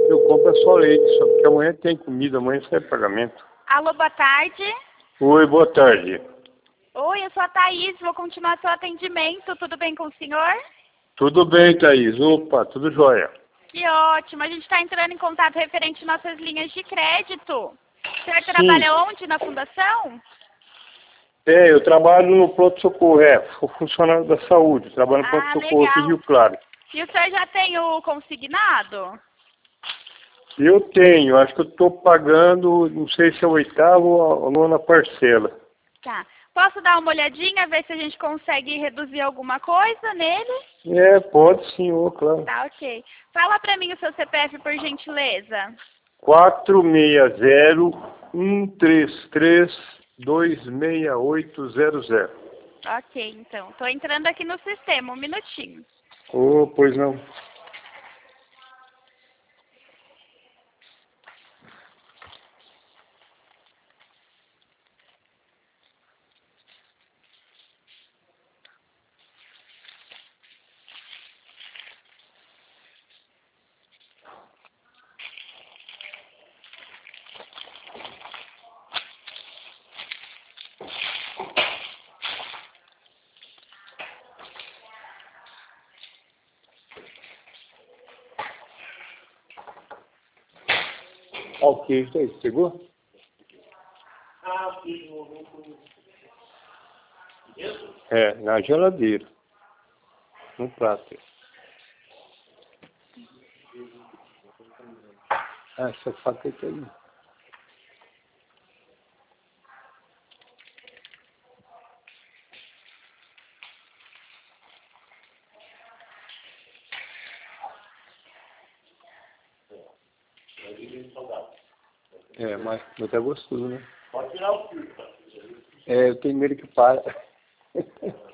eu compro é só leite, só porque amanhã tem comida, amanhã sai pagamento. Alô, boa tarde. Oi, boa tarde. Oi, eu sou a Thaís, vou continuar seu atendimento. Tudo bem com o senhor? Tudo bem, Thaís? Opa, tudo jóia. Que ótimo. A gente está entrando em contato referente às nossas linhas de crédito. O senhor Sim. trabalha onde? Na fundação? Eu trabalho no pronto-socorro, sou funcionário da saúde, trabalho no pronto-socorro aqui em Legal. Rio Claro. E o senhor já tem o consignado? Eu tenho, acho que eu estou pagando, não sei se é o oitavo ou a nona parcela. Tá. Posso dar uma olhadinha, ver se a gente consegue reduzir alguma coisa nele? Pode sim, claro. Tá, ok. Fala pra mim o seu CPF, por gentileza. 460-133-26800. Ok, então. Tô entrando aqui no sistema, um minutinho. Pois não. Ok, isso aí, chegou? Na geladeira. No prato. Essa faca aí tá aí. Mas tá gostoso, né? Pode tirar o filtro. Eu tenho medo que para.